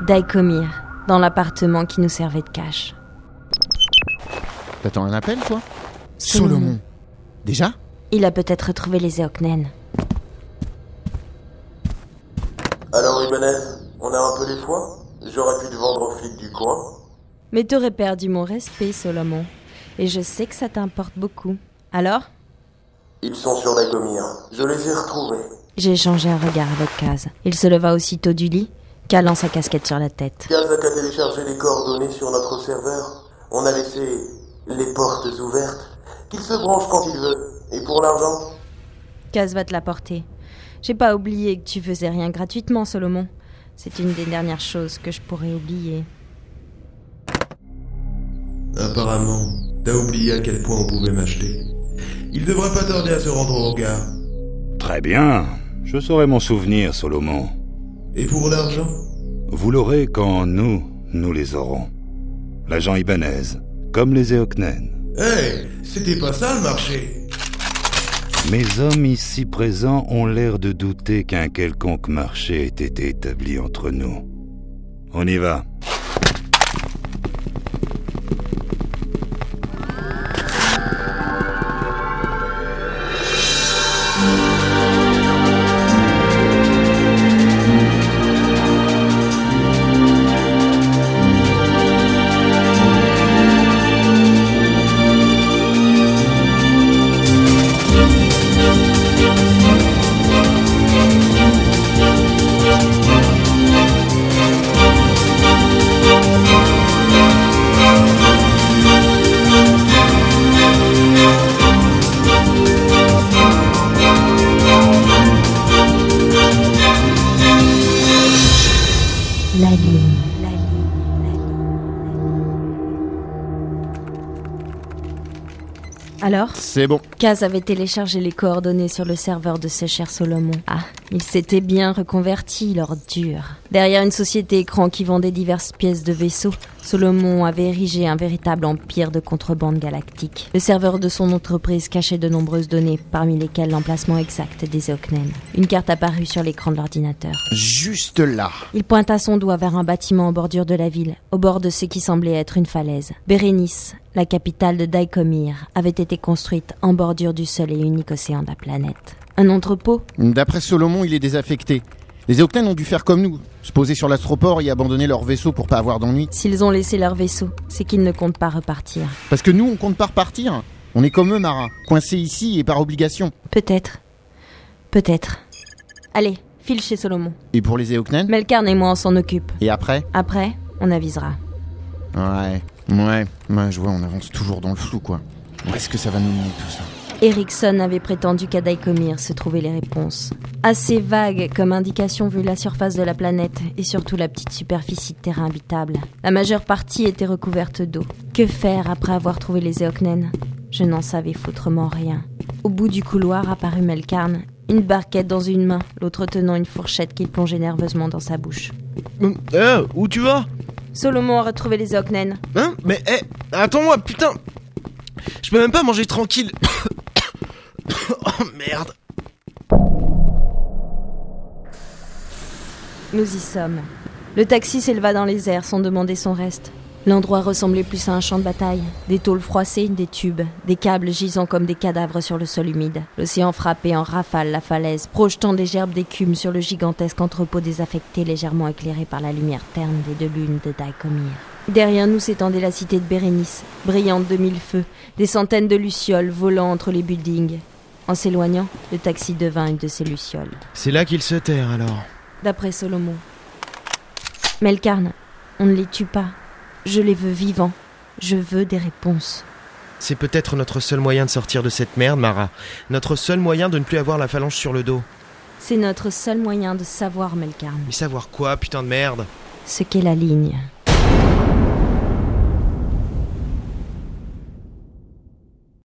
Daïkomir, dans l'appartement qui nous servait de cache. T'attends un appel, toi ? Solomon. Déjà ? Il a peut-être retrouvé les Eoknen. Alors Ibanez, on a un peu les foies ? J'aurais pu te vendre aux flics du coin. Mais t'aurais perdu mon respect, Solomon. Et je sais que ça t'importe beaucoup. Alors ? Ils sont sur Daïkomir. Je les ai retrouvés. J'ai échangé un regard avec Kaz. Il se leva aussitôt du lit, calant sa casquette sur la tête. Kaz a qu'à télécharger les coordonnées sur notre serveur. On a laissé les portes ouvertes. Qu'il se branche quand il veut. Et pour l'argent ? Kaz va te l'apporter. J'ai pas oublié que tu faisais rien gratuitement, Solomon. C'est une des dernières choses que je pourrais oublier. Apparemment, t'as oublié à quel point on pouvait m'acheter. Il devrait pas tarder à se rendre au regard. Très bien, je saurai m'en souvenir, Solomon. Et pour l'argent ? Vous l'aurez quand nous les aurons. L'agent Ibanez, comme les Eoknen. Hey, c'était pas ça le marché. Mes hommes ici présents ont l'air de douter qu'un quelconque marché ait été établi entre nous. On y va. Alors ? C'est bon. Kaz avait téléchargé les coordonnées sur le serveur de ce cher Solomon. Ah, il s'était bien reconverti, l'ordure. Derrière une société écran qui vendait diverses pièces de vaisseaux, Solomon avait érigé un véritable empire de contrebande galactique. Le serveur de son entreprise cachait de nombreuses données, parmi lesquelles l'emplacement exact des Eoknen. Une carte apparut sur l'écran de l'ordinateur. Juste là. Il pointa son doigt vers un bâtiment en bordure de la ville, au bord de ce qui semblait être une falaise. Bérénice, la capitale de Daïkomir, avait été construite en bordure du seul et unique océan de la planète. Un entrepôt ? D'après Solomon, il est désaffecté. Les Eoknen ont dû faire comme nous, se poser sur l'astroport et abandonner leur vaisseau pour pas avoir d'ennui. S'ils ont laissé leur vaisseau, c'est qu'ils ne comptent pas repartir. Parce que nous, on compte pas repartir. On est comme eux, Mara, coincés ici et par obligation. Peut-être. Allez, file chez Solomon. Et pour les Eoknen ? Melkarn et moi, on s'en occupe. Et après ? Après, on avisera. Ouais, je vois, on avance toujours dans le flou, quoi. Où est-ce que ça va nous mener, tout ça ? Erickson avait prétendu qu'à Daïkomir se trouvaient les réponses. Assez vagues comme indication vu la surface de la planète et surtout la petite superficie de terrain habitable. La majeure partie était recouverte d'eau. Que faire après avoir trouvé les Eoknen ? Je n'en savais foutrement rien. Au bout du couloir apparut Melkarn, une barquette dans une main, l'autre tenant une fourchette qu'il plongeait nerveusement dans sa bouche. Où tu vas ? Solomon a retrouvé les Eoknen. Hein ? Mais, attends-moi, putain ! Je peux même pas manger tranquille. Oh merde. Nous y sommes. Le taxi s'éleva dans les airs sans demander son reste. L'endroit ressemblait plus à un champ de bataille. Des tôles froissées, des tubes, des câbles gisant comme des cadavres sur le sol humide. L'océan frappait en rafale la falaise, projetant des gerbes d'écume sur le gigantesque entrepôt désaffecté légèrement éclairé par la lumière terne des 2 lunes de Daïkomir. Derrière nous s'étendait la cité de Bérénice, brillante de 1000 feux, des centaines de lucioles volant entre les buildings. En s'éloignant, le taxi devint une de ces lucioles. C'est là qu'il se terre alors. D'après Solomon. Melkarn, on ne les tue pas. Je les veux vivants. Je veux des réponses. C'est peut-être notre seul moyen de sortir de cette merde, Mara. Notre seul moyen de ne plus avoir la phalange sur le dos. C'est notre seul moyen de savoir, Melkarn. Mais savoir quoi, putain de merde ? Ce qu'est la ligne.